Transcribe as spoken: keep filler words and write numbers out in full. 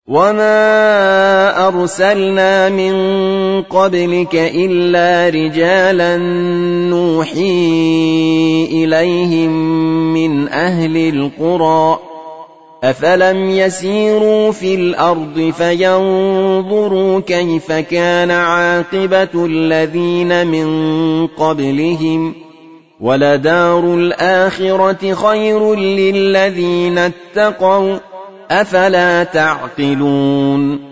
وما أرسلنا من قبلك إلا رجالا نوحي إليهم من أهل القرى أفلم يسيروا في الأرض فينظروا كيف كان عاقبة الذين من قبلهم ولدار الآخرة خير للذين اتقوا أفلا تعقلون